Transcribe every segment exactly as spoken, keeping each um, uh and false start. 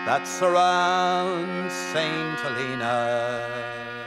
that surrounds Saint Helena.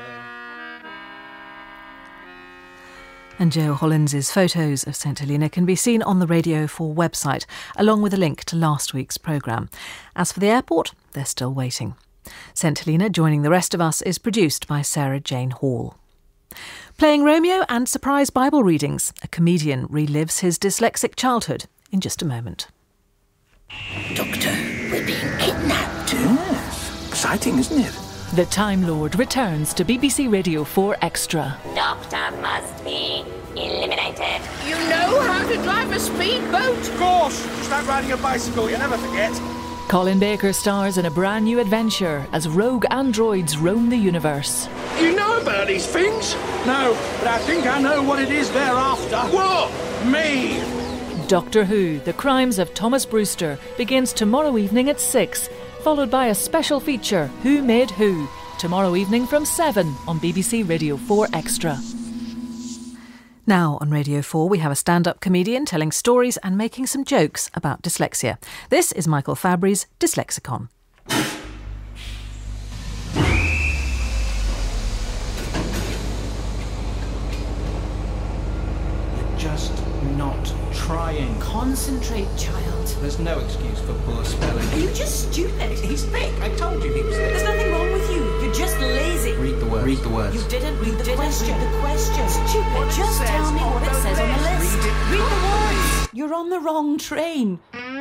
And Joe Hollins's photos of Saint Helena can be seen on the Radio four website, along with a link to last week's programme. As for the airport, they're still waiting. Saint Helena, joining the rest of us, is produced by Sarah Jane Hall. Playing Romeo and surprise Bible readings, a comedian relives his dyslexic childhood in just a moment. Doctor, we're being kidnapped. Yes, exciting, isn't it? The Time Lord returns to B B C Radio four Extra. Doctor must be eliminated. You know how to drive a speedboat? Of course, just like riding a bicycle, you never forget. Colin Baker stars in a brand new adventure as rogue androids roam the universe. You know about these things? No, but I think I know what it is they're after. What? Me! Doctor Who, The Crimes of Thomas Brewster, begins tomorrow evening at six, followed by a special feature, Who Made Who, tomorrow evening from seven on B B C Radio four Extra. Now on Radio four, we have a stand-up comedian telling stories and making some jokes about dyslexia. This is Michael Fabry's Dyslexicon. You're just not trying. Concentrate, child. There's no excuse for poor spelling. Are you just stupid? He's thick. I told you he was thick. There's nothing wrong with you. You're just lazy. Read the words. Read the words. You didn't read the question. Read the question. Stupid. What just tell me what it says on the list. Read it. Read the words. You're on the wrong train.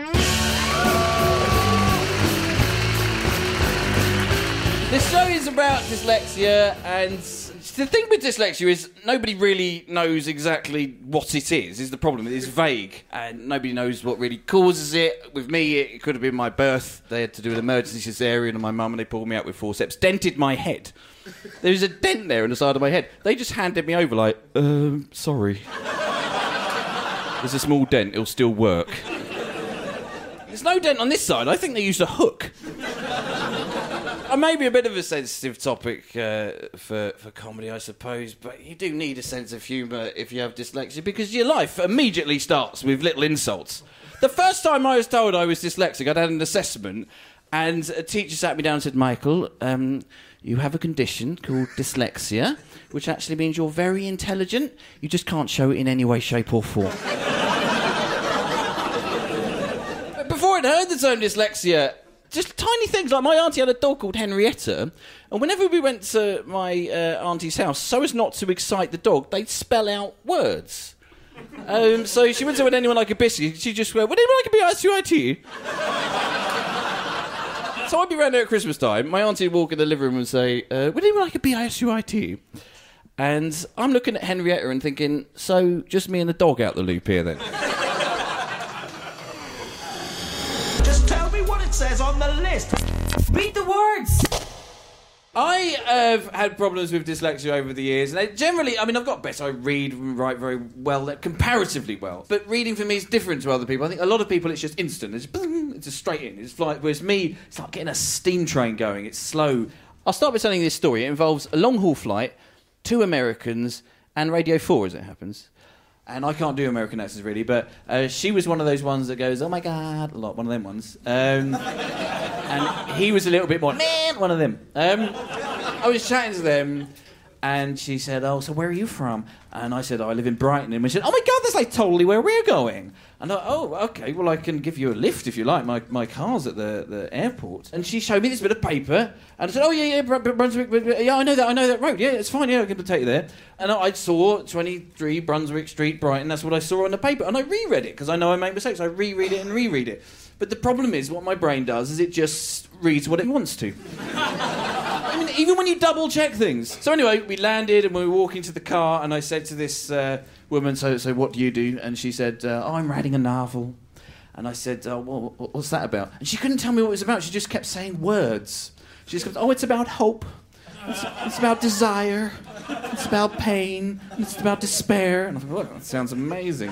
This show is about dyslexia, and the thing with dyslexia is nobody really knows exactly what it is, is the problem. It is vague, and nobody knows what really causes it. With me, it could have been my birth. They had to do an emergency cesarean on my mum, and they pulled me out with forceps, dented my head. There was a dent there in the side of my head. They just handed me over like, um, sorry. There's a small dent, it'll still work. There's no dent on this side. I think they used a hook. Uh, maybe a bit of a sensitive topic uh, for, for comedy, I suppose, but you do need a sense of humour if you have dyslexia, because your life immediately starts with little insults. The first time I was told I was dyslexic, I'd had an assessment, and a teacher sat me down and said, Michael, um, you have a condition called dyslexia, which actually means you're very intelligent, you just can't show it in any way, shape or form. But before I'd heard the term dyslexia, just tiny things, like my auntie had a dog called Henrietta, and whenever we went to my uh, auntie's house, so as not to excite the dog, they'd spell out words. Um, so she wouldn't say, would anyone like a biscuit? She'd just go, would anyone like a B I S U I T? So I'd be around there at Christmas time, my auntie would walk in the living room and say, uh, would anyone like a B I S U I T? And I'm looking at Henrietta and thinking, so just me and the dog out the loop here then? Says on the list. Read the words. I have had problems with dyslexia over the years, and I generally, I mean, I've got better. I read and write very well, comparatively well. But reading for me is different to other people. I think a lot of people, it's just instant. It's boom, it's just straight in. It's like, whereas me, it's like getting a steam train going. It's slow. I'll start by telling this story. It involves a long-haul flight, two Americans, and Radio four, as it happens. And I can't do American accents, really, but uh, she was one of those ones that goes, oh, my God, a lot, one of them ones. Um, and he was a little bit more, man, one of them. Um, I was chatting to them, and she said, oh, so where are you from? And I said, oh, I live in Brighton. And we said, oh, my God, that's like totally where we're going. And I thought, oh, OK, well, I can give you a lift if you like. My my car's at the, the airport. And she showed me this bit of paper, and I said, oh, yeah, yeah, Br- Br- Brunswick, yeah, I know that, I know that road. Yeah, it's fine, yeah, I can take you there. And I, I saw twenty-three Brunswick Street, Brighton. That's what I saw on the paper. And I reread it, because I know I make mistakes. I reread it and reread it. But the problem is, what my brain does is it just reads what it wants to. I mean, even when you double-check things. So anyway, we landed, and we were walking to the car, and I said to this uh, woman, so, so what do you do? And she said, uh, oh, I'm writing a novel. And I said, oh, well, what's that about? And she couldn't tell me what it was about. She just kept saying words. She just kept, oh, it's about hope. It's, it's about desire. It's about pain. It's about despair. And I thought, oh, that sounds amazing.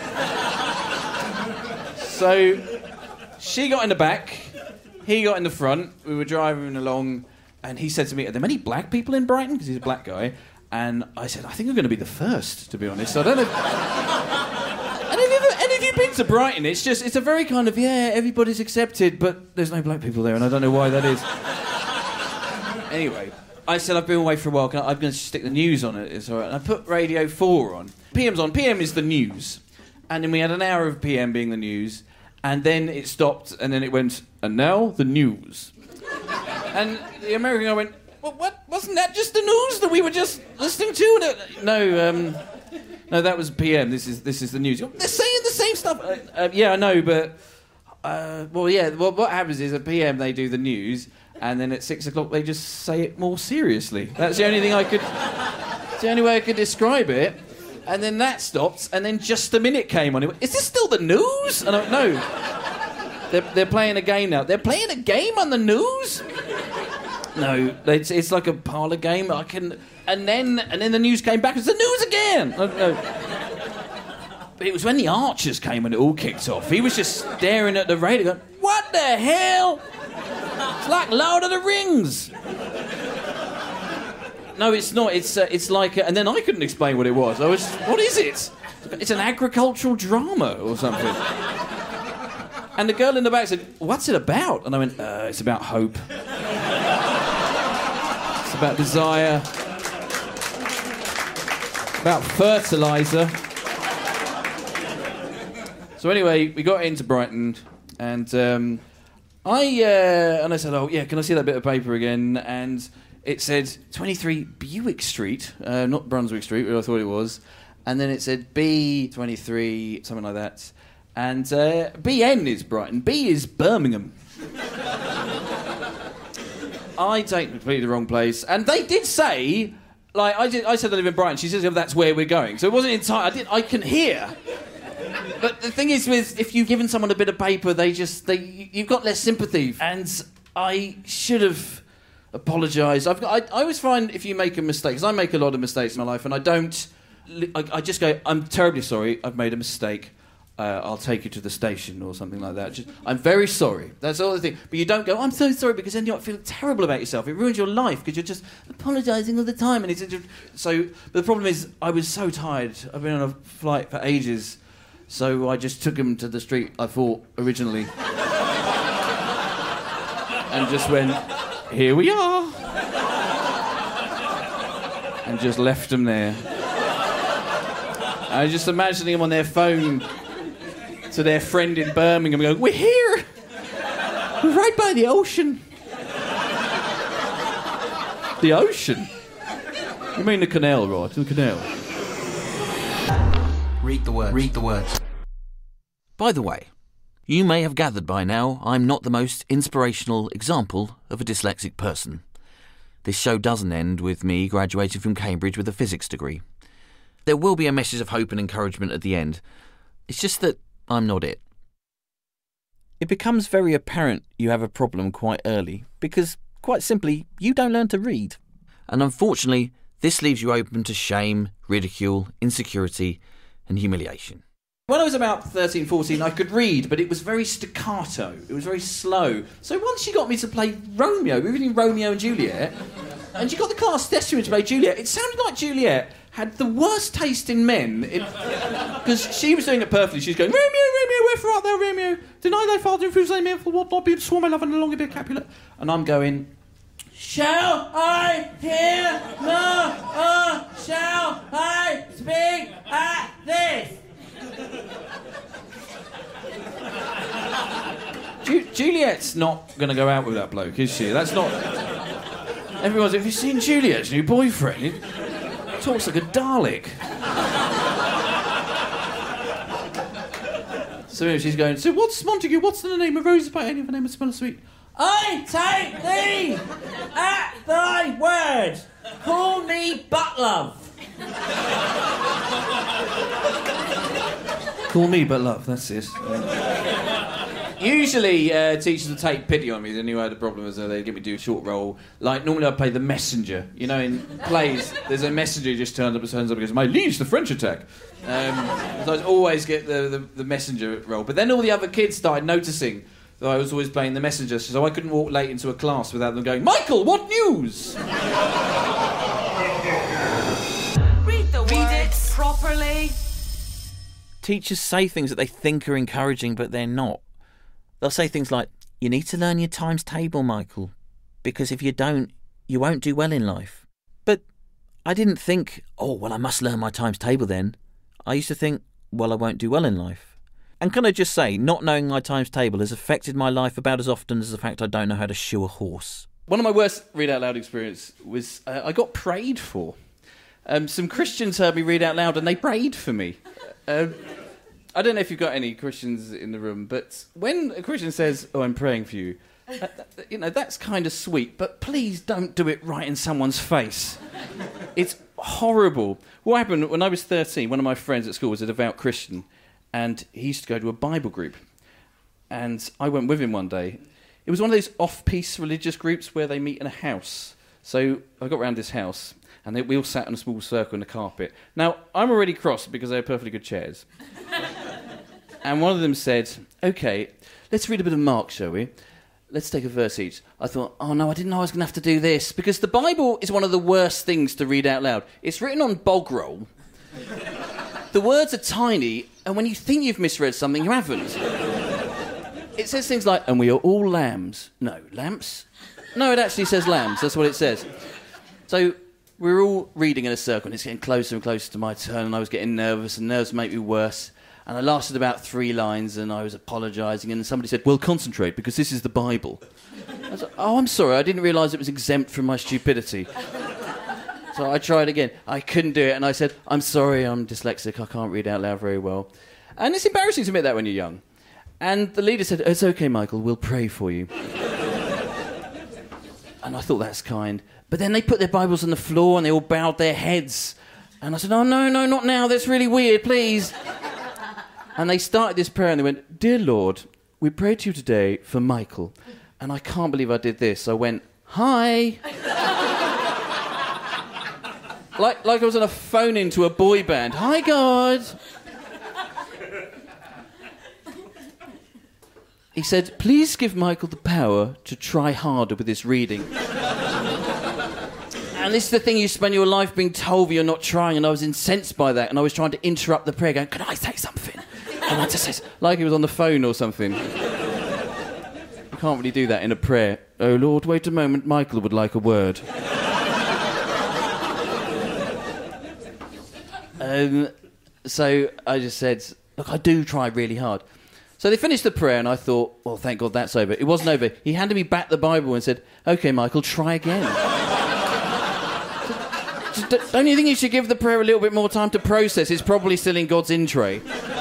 So she got in the back. He got in the front. We were driving along, and he said to me, are there many black people in Brighton? Because he's a black guy. And I said, I think I'm going to be the first, to be honest. So I don't know. If... And have you, ever, and have you been to Brighton. It's just, it's a very kind of, yeah, everybody's accepted, but there's no black people there, and I don't know why that is. Anyway, I said I've been away for a while. Can I, I'm going to stick the news on it. It's all right. And I put Radio four on. P M's on. P M is the news. And then we had an hour of P M being the news, and then it stopped, and then it went, and now the news. And the American guy went, well, what? Wasn't that just the news that we were just listening to? No, um, no, that was P M. This is this is the news. They're saying the same stuff. Uh, uh, yeah, I know, but uh, well, yeah. Well, what happens is at P M they do the news, and then at six o'clock they just say it more seriously. That's the only thing I could. It's the only way I could describe it. And then that stopped, and then Just a Minute came on. He went, is this still the news? And I went, no. They're, they're playing a game now. They're playing a game on the news? No, it's it's like a parlour game. I can, and then and then the news came back. It's the news again. I, no. But it was when the Archers came and it all kicked off. He was just staring at the radio, going, "What the hell? It's like Lord of the Rings." No, it's not. It's uh, it's like, a, and then I couldn't explain what it was. I was, what is it? It's an agricultural drama or something. And the girl in the back said, "What's it about?" And I went, uh, "It's about hope. It's about desire. About fertiliser." So anyway, we got into Brighton, and um, I uh, and I said, "Oh yeah, can I see that bit of paper again?" And it said twenty-three Buick Street, uh, not Brunswick Street, where I thought it was. And then it said B twenty-three, something like that. And uh, B N is Brighton. B is Birmingham. I take completely the wrong place. And they did say, like, I, did, I said I live in Brighton. She says, oh, that's where we're going. So it wasn't entirely... I, did, I can hear. But the thing is, with if you've given someone a bit of paper, they just... they you've got less sympathy. And I should have... apologise. I've got, I, I always find if you make a mistake, because I make a lot of mistakes in my life, and I don't... I, I just go, I'm terribly sorry, I've made a mistake, uh, I'll take you to the station or something like that. Just, I'm very sorry. That's all the thing. But you don't go, I'm so sorry, because then you feel terrible about yourself. It ruins your life, because you're just apologising all the time. And it's just, so, but the problem is, I was so tired. I've been on a flight for ages, so I just took him to the street I thought originally. And just went... here we are. And just left them there. I was just imagining them on their phone to their friend in Birmingham going, we're here. We're right by the ocean. The ocean? You mean the canal, right? The canal. Read the words. Read the words. By the way, you may have gathered by now I'm not the most inspirational example of a dyslexic person. This show doesn't end with me graduating from Cambridge with a physics degree. There will be a message of hope and encouragement at the end. It's just that I'm not it. It becomes very apparent you have a problem quite early because, quite simply, you don't learn to read. And unfortunately, this leaves you open to shame, ridicule, insecurity and humiliation. When I was about thirteen, fourteen, I could read, but it was very staccato. It was very slow. So once she got me to play Romeo, we were reading Romeo and Juliet, and she got the class thespian to play Juliet. It sounded like Juliet had the worst taste in men. Because she was doing it perfectly. She was going, Romeo, Romeo, wherefore art thou, Romeo? Deny thy father and refuse thy male, for what not be sworn my love and no longer be a Capulet. And I'm going... Shall I hear no or shall I speak at this? Ju- Juliet's not going to go out with that bloke, is she? That's not... Everyone's like, have you seen Juliet's new boyfriend? He talks like a Dalek. So anyway, she's going, so what's Montague? What's the name of roses by any of the name of smell of sweet? I take thee at thy word. Call me Butlove. Call me but love, that's it. Um, usually uh, teachers would take pity on me. They knew I had a problem, so they'd get me to do a short role. Like, normally I'd play the messenger. You know, in plays, there's a messenger who just turns up and turns up and goes, my liege, the French attack. Um, so I'd always get the, the, the messenger role. But then all the other kids started noticing that I was always playing the messenger, so I couldn't walk late into a class without them going, Michael, what news? Read the Read it properly. teachers say things that they think are encouraging, but they're not. They'll say things like, you need to learn your times table, Michael, because if you don't, you won't do well in life. But I didn't think, oh, well, I must learn my times table then. I used to think, well, I won't do well in life. And can I just say, not knowing my times table has affected my life about as often as the fact I don't know how to shoe a horse. One of my worst read out loud experience was uh, I got prayed for. Um, some Christians heard me read out loud and they prayed for me. Um, I don't know if you've got any Christians in the room, but when a Christian says, oh, I'm praying for you, uh, you know, that's kind of sweet, but please don't do it right in someone's face. It's horrible. What happened when I was thirteen, one of my friends at school was a devout Christian, and he used to go to a Bible group. And I went with him one day. It was one of those off-piece religious groups where they meet in a house. So I got round this house, and they, we all sat in a small circle in the carpet. Now, I'm already cross because they had perfectly good chairs. And one of them said, OK, let's read a bit of Mark, shall we? Let's take a verse each. I thought, oh no, I didn't know I was going to have to do this, because the Bible is one of the worst things to read out loud. It's written on bog roll. The words are tiny, and when you think you've misread something, you haven't. It says things like, and we are all lambs. No, lamps? No, it actually says lambs. That's what it says. So we're all reading in a circle, and it's getting closer and closer to my turn, and I was getting nervous, and nerves make me worse. And I lasted about three lines, and I was apologising, and somebody said, well, concentrate, because this is the Bible. I was like, oh, I'm sorry, I didn't realise it was exempt from my stupidity. So I tried again. I couldn't do it, and I said, I'm sorry, I'm dyslexic, I can't read out loud very well. And it's embarrassing to admit that when you're young. And the leader said, it's OK, Michael, we'll pray for you. And I thought, that's kind. But then they put their Bibles on the floor, and they all bowed their heads. And I said, oh, no, no, not now, that's really weird, please. And they started this prayer, and they went, Dear Lord, we pray to you today for Michael. And I can't believe I did this. I went, hi. like, like I was on a phone-in to a boy band. Hi, God. He said, please give Michael the power to try harder with his reading. And this is the thing, you spend your life being told you're not trying, and I was incensed by that, and I was trying to interrupt the prayer, going, can I say something? And I just said, like he was on the phone or something. You can't really do that in a prayer. Oh, Lord, wait a moment, Michael would like a word. um, so I just said, look, I do try really hard. So they finished the prayer, and I thought, well, thank God that's over. It wasn't over. He handed me back the Bible and said, OK, Michael, try again. Don't you think you should give the prayer a little bit more time to process? It's probably still in God's in tray.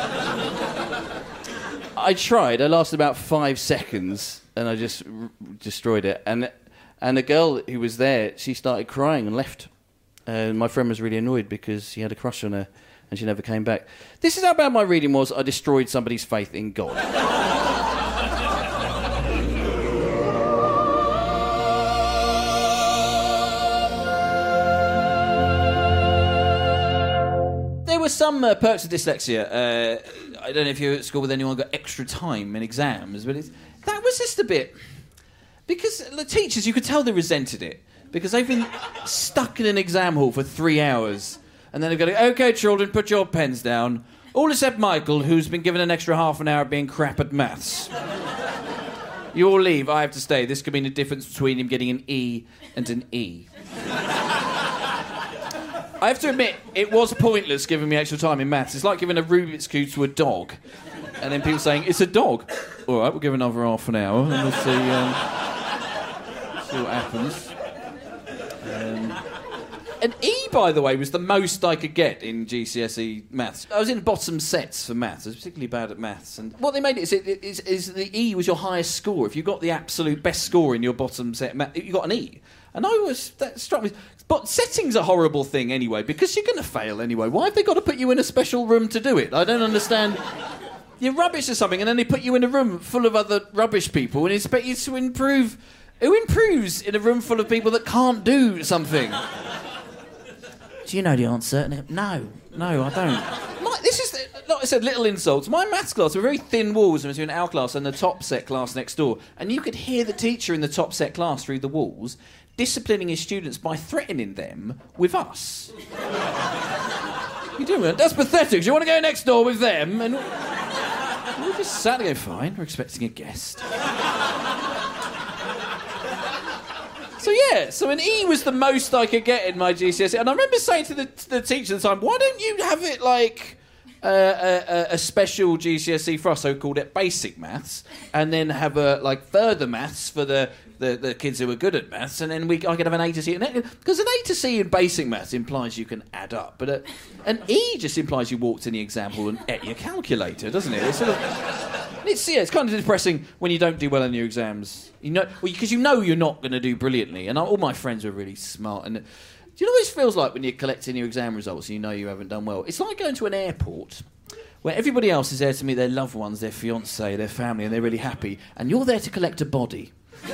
I tried. I lasted about five seconds, and I just r- destroyed it. And and the girl who was there, she started crying and left. And my friend was really annoyed because he had a crush on her, and she never came back. This is how bad my reading was. I destroyed somebody's faith in God. There were some uh, perks of dyslexia. Uh, I don't know if you're at school with anyone who got extra time in exams, but it's, that was just a bit... Because the teachers, you could tell they resented it, because they've been stuck in an exam hall for three hours, and then they've got to go, OK, children, put your pens down. All except Michael, who's been given an extra half an hour being crap at maths. You all leave, I have to stay. This could mean the difference between him getting an E and an E. I have to admit, it was pointless giving me extra time in maths. It's like giving a Rubik's Cube to a dog. And then people saying, it's a dog. All right, we'll give another half an hour and we'll see, um, see what happens. Um, an E, by the way, was the most I could get in G C S E maths. I was in bottom sets for maths. I was particularly bad at maths. And what they made it is, it, is, is the E was your highest score. If you got the absolute best score in your bottom set, you got an E. And I was, that struck me. But setting's a horrible thing anyway, because you're going to fail anyway. Why have they got to put you in a special room to do it? I don't understand. You're rubbish or something, and then they put you in a room full of other rubbish people and expect you to improve. Who improves in a room full of people that can't do something? Do you know the answer? No, no, I don't. My, this is, like I said, little insults. My maths class were very thin walls between our class and the top set class next door, and you could hear the teacher in the top set class through the walls disciplining his students by threatening them with us. You doing? That's pathetic. Do you want to go next door with them? And we just sat there, fine. We're expecting a guest. So yeah, so an E was the most I could get in my G C S E, and I remember saying to the, to the teacher at the time, "Why don't you have it like uh, a, a special G C S E for us, so called it basic maths, and then have a like further maths for the." The, the kids who are good at maths, and then we I could have an A to C. Because an A to C in basic maths implies you can add up, but a, an E just implies you walked in the exam hall and ate your calculator, doesn't it? It's sort of, it's, yeah, it's kind of depressing when you don't do well in your exams. You know, because well, you know you're not going to do brilliantly. And I, all my friends were really smart. And do you know what it feels like when you're collecting your exam results and you know you haven't done well? It's like going to an airport where everybody else is there to meet their loved ones, their fiancé, their family, and they're really happy, and you're there to collect a body.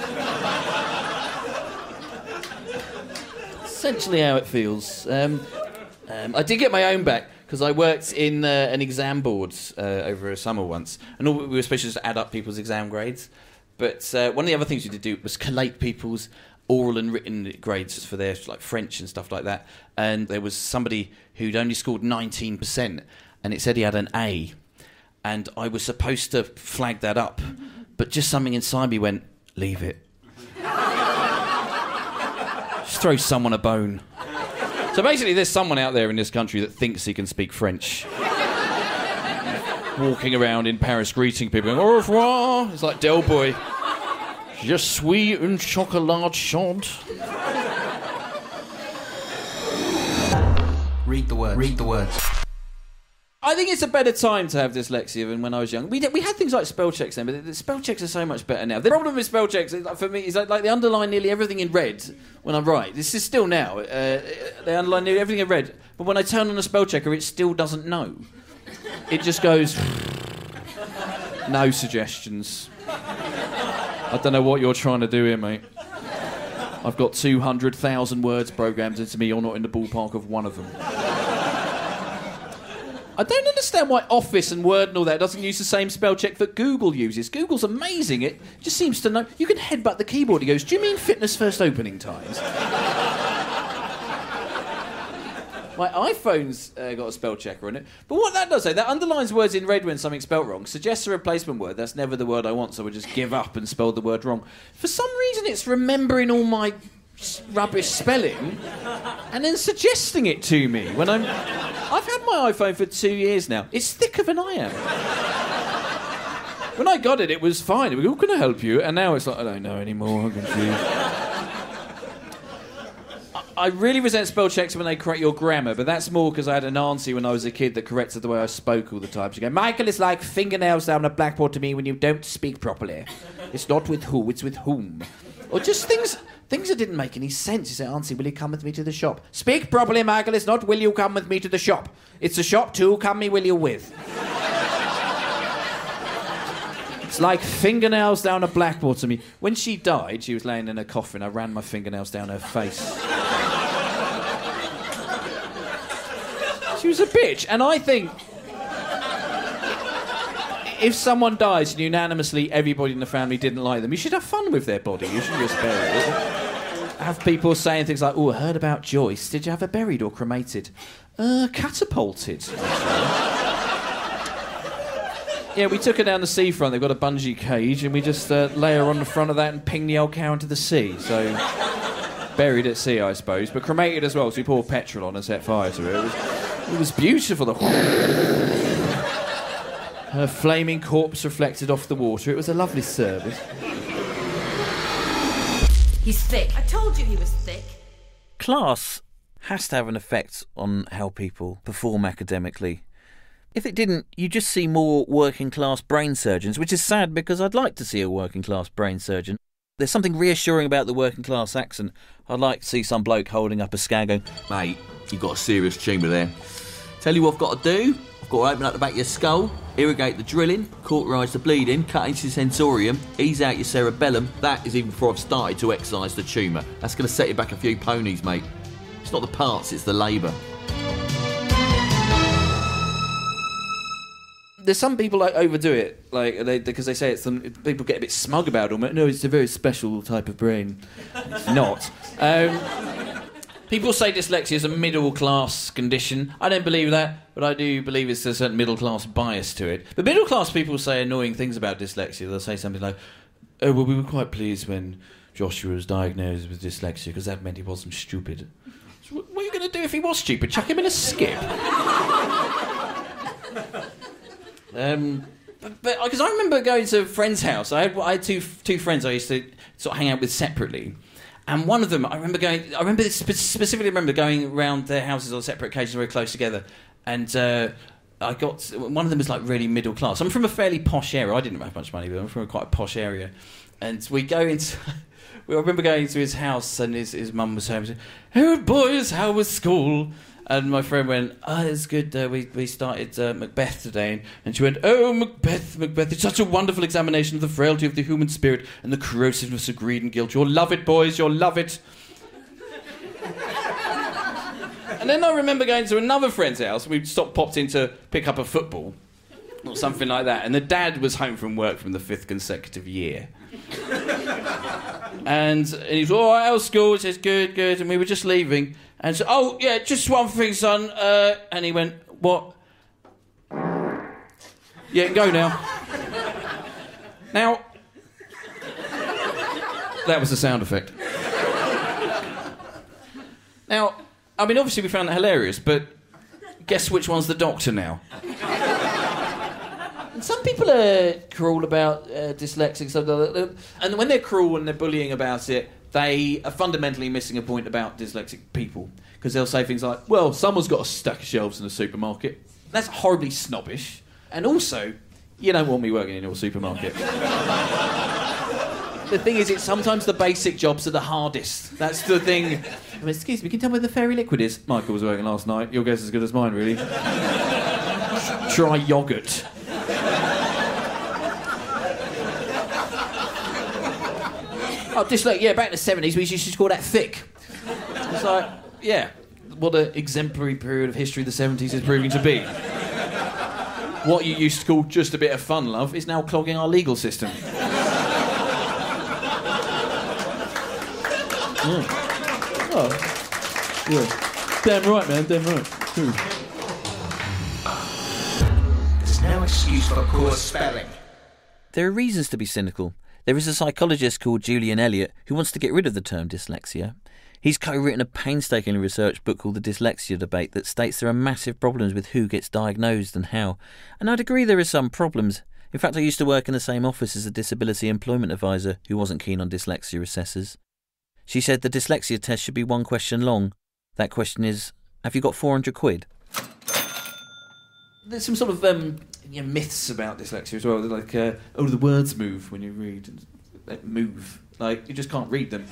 Essentially how it feels. Um, um, I did get my own back because I worked in uh, an exam board uh, over a summer once, and all we were supposed to just add up people's exam grades. But uh, one of the other things we did do was collate people's oral and written grades for their like French and stuff like that. And there was somebody who'd only scored nineteen percent, and it said he had an A, and I was supposed to flag that up, but just something inside me went, leave it. Just throw someone a bone. So basically there's someone out there in this country that thinks he can speak French. Walking around in Paris greeting people going, au revoir. It's like Del Boy. Je suis un chocolat chaud. Read the words. Read the words. I think it's a better time to have dyslexia than when I was young. We did, we had things like spell checks then, but the spell checks are so much better now. The problem with spell checks, is, like, for me, is like, like they underline nearly everything in red when I write. This is still now. Uh, they underline nearly everything in red, but when I turn on a spell checker, it still doesn't know. It just goes, no suggestions. I don't know what you're trying to do here, mate. I've got two hundred thousand words programmed into me. You're not in the ballpark of one of them. I don't understand why Office and Word and all that doesn't use the same spell check that Google uses. Google's amazing. It just seems to know. You can headbutt the keyboard. He goes, do you mean fitness first opening times? My iPhone's uh, got a spell checker on it. But what that does, though, that underlines words in red when something's spelt wrong, suggests a replacement word. That's never the word I want, so I just give up and spell the word wrong. For some reason, it's remembering all my rubbish spelling and then suggesting it to me when I'm... I've had my iPhone for two years now. It's thicker than I am. When I got it, it was fine. It was, oh, can I help you? And now it's like, I don't know anymore. I'm confused. I really resent spell checks when they correct your grammar, but that's more because I had an auntie when I was a kid that corrected the way I spoke all the time. She'd go, Michael, it's like fingernails down a blackboard to me when you don't speak properly. It's not with who, it's with whom. Or just things... Things that didn't make any sense. You say, Auntie, will you come with me to the shop? Speak properly, Michael. It's not, will you come with me to the shop? It's a shop too. Come me, will you with? It's like fingernails down a blackboard to me. When she died, she was laying in a coffin. I ran my fingernails down her face. She was a bitch. And I think... if someone dies and unanimously everybody in the family didn't like them, you should have fun with their body. You shouldn't just bury it. Have people saying things like, oh, I heard about Joyce. Did you have her buried or cremated? Uh, catapulted. Yeah, we took her down the seafront. They've got a bungee cage, and we just uh, lay her on the front of that and ping the old cow into the sea. So, buried at sea, I suppose, but cremated as well, so we poured petrol on and set fire to her. It was, it was beautiful. The her flaming corpse reflected off the water. It was a lovely service. He's thick. I told you he was thick. Class has to have an effect on how people perform academically. If it didn't, you just see more working-class brain surgeons, which is sad because I'd like to see a working-class brain surgeon. There's something reassuring about the working-class accent. I'd like to see some bloke holding up a scan going, mate, you've got a serious tumour there. Tell you what I've got to do. I've got to open up the back of your skull, irrigate the drilling, cauterise the bleeding, cut into your sensorium, ease out your cerebellum. That is even before I've started to excise the tumour. That's going to set you back a few ponies, mate. It's not the parts, it's the labour. There's some people like overdo it, like they, because they say it's some people get a bit smug about it. No, it's a very special type of brain. It's not. Um, People say dyslexia is a middle-class condition. I don't believe that, but I do believe it's a certain middle-class bias to it. But middle-class people say annoying things about dyslexia. They'll say something like, oh, well, we were quite pleased when Joshua was diagnosed with dyslexia because that meant he wasn't stupid. So what are you going to do if he was stupid? Chuck him in a skip? um... But because I remember going to a friend's house, I had, I had two two friends I used to sort of hang out with separately, and one of them I remember going. I remember spe- specifically remember going around their houses on separate occasions, very close together, and uh, I got one of them was like really middle class. I'm from a fairly posh area. I didn't have much money, but I'm from a quite a posh area, and we go into. I remember going to his house, and his his mum was home. "Oh boys, how was school?" And my friend went, oh, it's good, uh, we, we started uh, Macbeth today. And, and she went, oh, Macbeth, Macbeth, it's such a wonderful examination of the frailty of the human spirit and the corrosiveness of greed and guilt. You'll love it, boys, you'll love it. And then I remember going to another friend's house. We stopped, popped in to pick up a football or something like that. And the dad was home from work from the fifth consecutive year. And, and he was, all right, how's school? He says, good, good. And we were just leaving. And so, oh, yeah, just one thing, son. Uh, and he went, what? Yeah, go now. Now, that was the sound effect. Now, I mean, obviously we found that hilarious, but guess which one's the doctor now? And some people are cruel about uh, dyslexics, and when they're cruel and they're bullying about it, they are fundamentally missing a point about dyslexic people, because they'll say things like, well, someone's got a stack of shelves in a supermarket. That's horribly snobbish. And also, you don't want me working in your supermarket. The thing is, it's sometimes the basic jobs are the hardest. That's the thing. I mean, excuse me, can you tell me where the fairy liquid is? Michael was working last night. Your guess is as good as mine, really. Try yoghurt. Oh, just like, yeah, back in the seventies, we used to call that thick. It's like, yeah, what an exemplary period of history the seventies is proving to be. What you used to call just a bit of fun, love, is now clogging our legal system. Yeah. Oh, yeah. Damn right, man, damn right. Hmm. There's no excuse for poor spelling. There are reasons to be cynical. There is a psychologist called Julian Elliott who wants to get rid of the term dyslexia. He's co-written a painstakingly researched book called The Dyslexia Debate that states there are massive problems with who gets diagnosed and how. And I'd agree there are some problems. In fact, I used to work in the same office as a disability employment advisor who wasn't keen on dyslexia assessors. She said the dyslexia test should be one question long. That question is, have you got four hundred quid? There's some sort of um, you know, myths about dyslexia as well. They're like, uh, oh, the words move when you read. They move. Like, you just can't read them.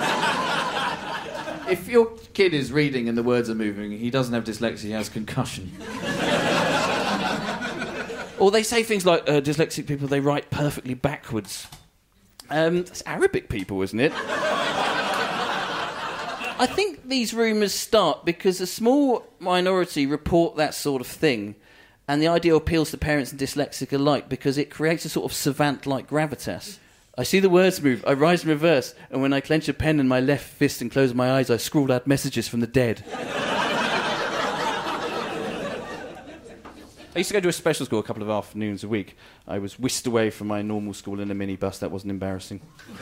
If your kid is reading and the words are moving, he doesn't have dyslexia, he has concussion. Or they say things like, uh, dyslexic people, they write perfectly backwards. Um, that's Arabic people, isn't it? I think these rumours start because a small minority report that sort of thing, and the idea appeals to parents and dyslexic alike because it creates a sort of savant-like gravitas. I see the words move, I rise in reverse, and when I clench a pen in my left fist and close my eyes, I scrawl out messages from the dead. I used to go to a special school a couple of afternoons a week. I was whisked away from my normal school in a minibus. That wasn't embarrassing.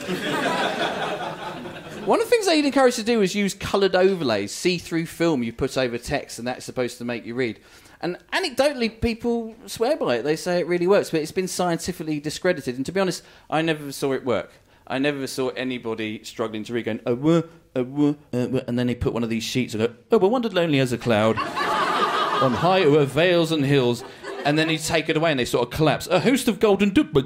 One of the things they'd encourage you to do is use coloured overlays, see-through film you put over text, and that's supposed to make you read. And anecdotally, people swear by it. They say it really works, but it's been scientifically discredited. And to be honest, I never saw it work. I never saw anybody struggling to read going, oh, uh, oh, uh, uh, and then they put one of these sheets and go, oh, but wandered lonely as a cloud on high over vales and hills, and then he'd take it away and they sort of collapse. A host of golden...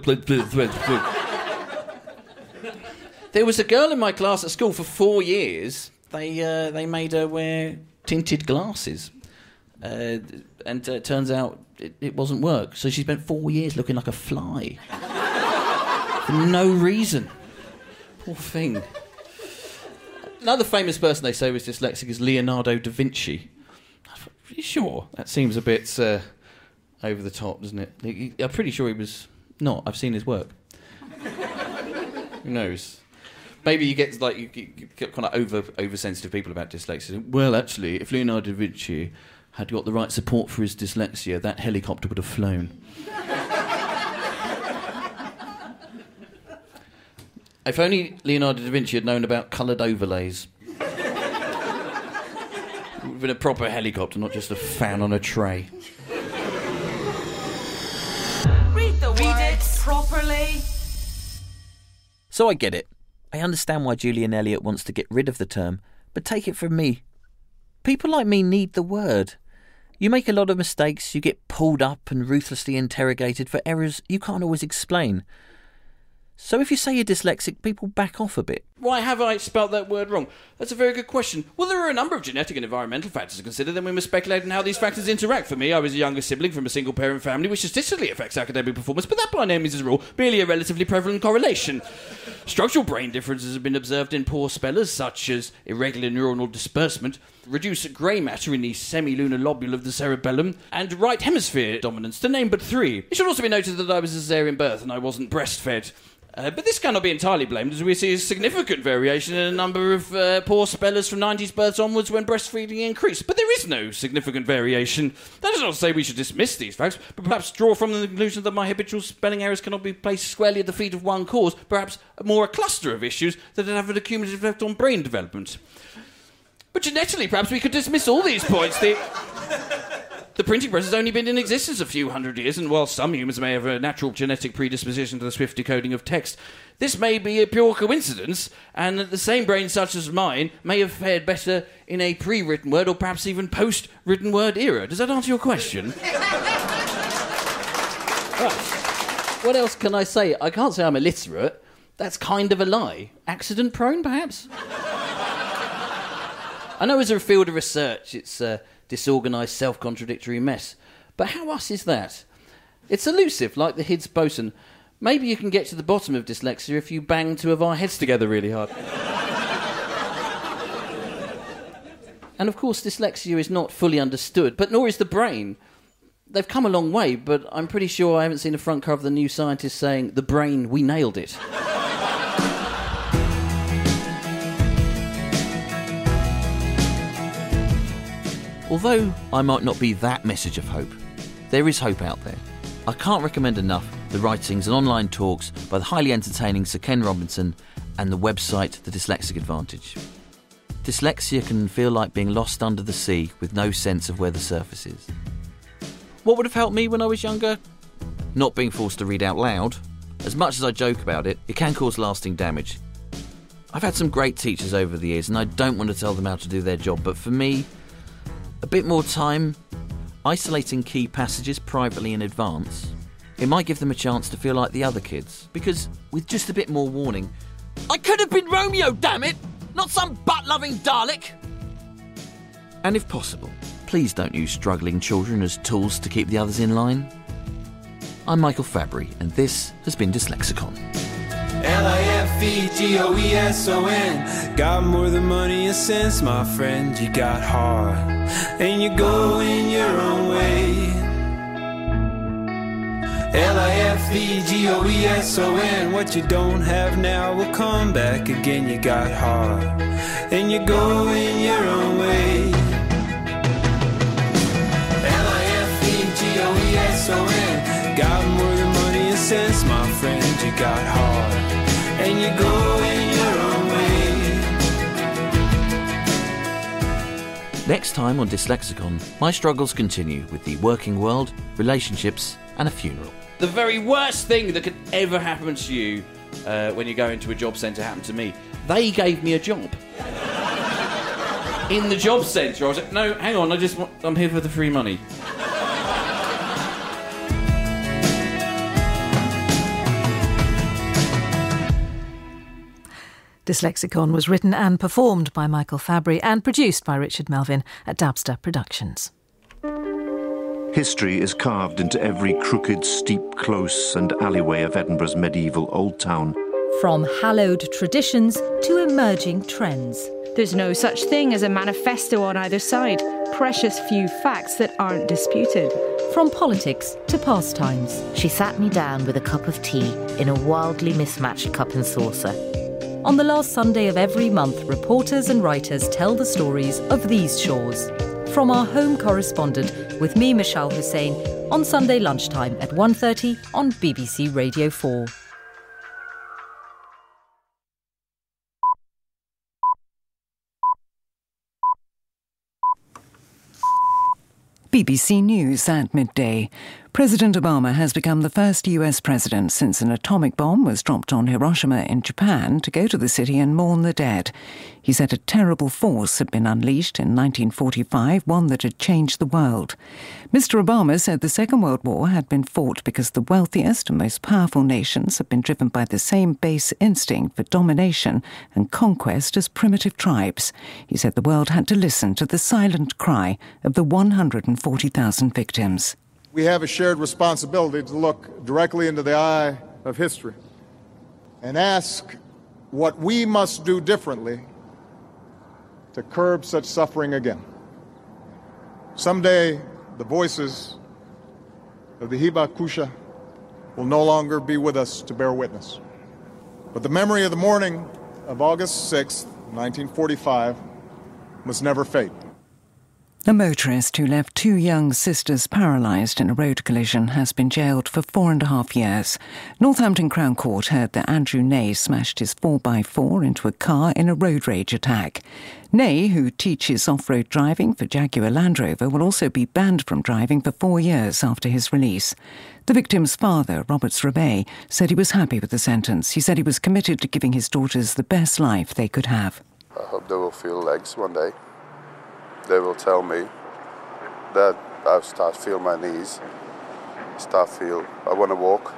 There was a girl in my class at school for four years. They uh, they made her wear tinted glasses. Uh, and uh, it turns out it, it wasn't work. So she spent four years looking like a fly. For no reason. Poor thing. Another famous person they say was dyslexic is Leonardo da Vinci. I'm pretty sure that seems a bit uh, over the top, doesn't it? I'm pretty sure he was not. I've seen his work. Who knows? Maybe you get like you, you get kind of over oversensitive people about dyslexia. Well, actually, if Leonardo da Vinci had got the right support for his dyslexia, that helicopter would have flown. If only Leonardo da Vinci had known about coloured overlays. It would have been a proper helicopter, not just a fan on a tray. Read the Read it properly. So I get it. I understand why Julian Elliott wants to get rid of the term, but take it from me. People like me need the word. You make a lot of mistakes, you get pulled up and ruthlessly interrogated for errors you can't always explain. So if you say you're dyslexic, people back off a bit. Why have I spelt that word wrong? That's a very good question. Well, there are a number of genetic and environmental factors to consider, then we must speculate on how these factors interact. For me, I was a younger sibling from a single-parent family, which statistically affects academic performance, but that by no means is a rule, merely a relatively prevalent correlation. Structural brain differences have been observed in poor spellers, such as irregular neuronal disbursement, reduced grey matter in the semi-lunar lobule of the cerebellum, and right hemisphere dominance, to name but three. It should also be noted that I was a caesarean birth and I wasn't breastfed. Uh, but this cannot be entirely blamed, as we see a significant variation in a number of uh, poor spellers from nineties births onwards when breastfeeding increased. But there is no significant variation. That does not say we should dismiss these facts, but perhaps draw from the conclusion that my habitual spelling errors cannot be placed squarely at the feet of one cause, perhaps more a cluster of issues that have an accumulative effect on brain development. But genetically, perhaps we could dismiss all these points. The... The printing press has only been in existence a few hundred years, and while some humans may have a natural genetic predisposition to the swift decoding of text, this may be a pure coincidence, and that the same brain such as mine may have fared better in a pre-written word or perhaps even post-written word era. Does that answer your question? Right. What else can I say? I can't say I'm illiterate. That's kind of a lie. Accident-prone, perhaps? I know as a field of research, it's... Uh, disorganised, self-contradictory mess. But how us is that? It's elusive, like the Higgs boson. Maybe you can get to the bottom of dyslexia if you bang two of our heads together really hard. And of course, dyslexia is not fully understood, but nor is the brain. They've come a long way, but I'm pretty sure I haven't seen a front cover of the New Scientist saying, "The brain, we nailed it." Although I might not be that message of hope, there is hope out there. I can't recommend enough the writings and online talks by the highly entertaining Sir Ken Robinson and the website The Dyslexic Advantage. Dyslexia can feel like being lost under the sea with no sense of where the surface is. What would have helped me when I was younger? Not being forced to read out loud. As much as I joke about it, it can cause lasting damage. I've had some great teachers over the years and I don't want to tell them how to do their job, but for me, a bit more time, isolating key passages privately in advance, it might give them a chance to feel like the other kids. Because with just a bit more warning, I could have been Romeo, damn it! Not some butt-loving Dalek! And if possible, please don't use struggling children as tools to keep the others in line. I'm Michael Fabry, and this has been Dyslexicon. L I F E G O E S O N. Got more than money and sense, my friend. You got heart, and you're going your own way. L I F E G O E S O N. What you don't have now will come back again. You got heart, and you're going your own way. L I F E G O E S O N. Got more than money and sense, my friend. You got heart, and you're going your own way. Next time on Dyslexicon, my struggles continue with the working world, relationships, and a funeral. The very worst thing that could ever happen to you uh, when you go into a job centre happened to me. They gave me a job. In the job centre, I was like, no, hang on, I just want, I'm here for the free money. Dyslexicon was written and performed by Michael Fabry and produced by Richard Melvin at Dabster Productions. History is carved into every crooked, steep close and alleyway of Edinburgh's medieval Old Town. From hallowed traditions to emerging trends. There's no such thing as a manifesto on either side. Precious few facts that aren't disputed. From politics to pastimes. She sat me down with a cup of tea in a wildly mismatched cup and saucer. On the last Sunday of every month, reporters and writers tell the stories of these shores. From our home correspondent, with me, Michelle Hussein, on Sunday lunchtime at one thirty on B B C Radio four. B B C News at midday. President Obama has become the first U S president since an atomic bomb was dropped on Hiroshima in Japan to go to the city and mourn the dead. He said a terrible force had been unleashed in nineteen forty-five, one that had changed the world. Mister Obama said the Second World War had been fought because the wealthiest and most powerful nations had been driven by the same base instinct for domination and conquest as primitive tribes. He said the world had to listen to the silent cry of the one hundred forty thousand victims. We have a shared responsibility to look directly into the eye of history and ask what we must do differently to curb such suffering again. Someday, the voices of the Hibakusha will no longer be with us to bear witness. But the memory of the morning of August sixth, nineteen forty-five, must never fade. A motorist who left two young sisters paralysed in a road collision has been jailed for four and a half years. Northampton Crown Court heard that Andrew Ney smashed his four by four into a car in a road rage attack. Ney, who teaches off-road driving for Jaguar Land Rover, will also be banned from driving for four years after his release. The victim's father, Robert Srebay, said he was happy with the sentence. He said he was committed to giving his daughters the best life they could have. I hope they will feel legs one day. They will tell me that I start to feel my knees, start to feel I want to walk.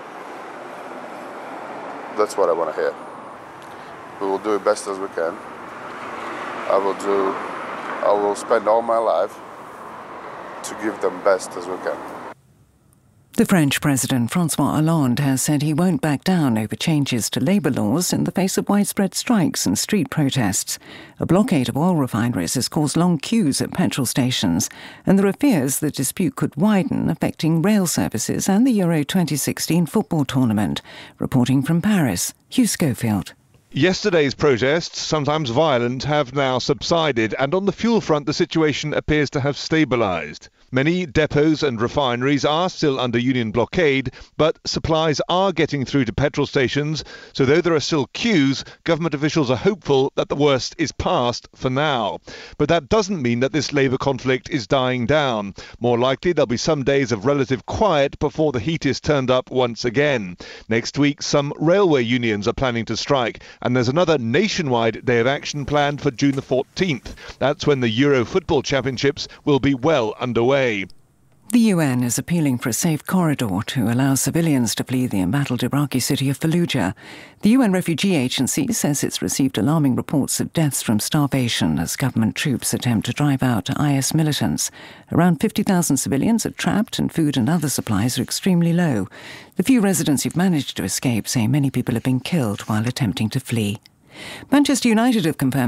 That's what I want to hear. We will do it best as we can. I will do, I will spend all my life to give them best as we can. The French President François Hollande has said he won't back down over changes to labour laws in the face of widespread strikes and street protests. A blockade of oil refineries has caused long queues at petrol stations, and there are fears the dispute could widen, affecting rail services and the Euro twenty sixteen football tournament. Reporting from Paris, Hugh Schofield. Yesterday's protests, sometimes violent, have now subsided, and on the fuel front the situation appears to have stabilised. Many depots and refineries are still under union blockade, but supplies are getting through to petrol stations, so though there are still queues, government officials are hopeful that the worst is past for now. But that doesn't mean that this labour conflict is dying down. More likely there'll be some days of relative quiet before the heat is turned up once again. Next week, some railway unions are planning to strike, and there's another nationwide day of action planned for June the fourteenth. That's when the Euro Football Championships will be well underway. The U N is appealing for a safe corridor to allow civilians to flee the embattled Iraqi city of Fallujah. The U N Refugee Agency says it's received alarming reports of deaths from starvation as government troops attempt to drive out I S militants. Around fifty thousand civilians are trapped and food and other supplies are extremely low. The few residents who've managed to escape say many people have been killed while attempting to flee. Manchester United have confirmed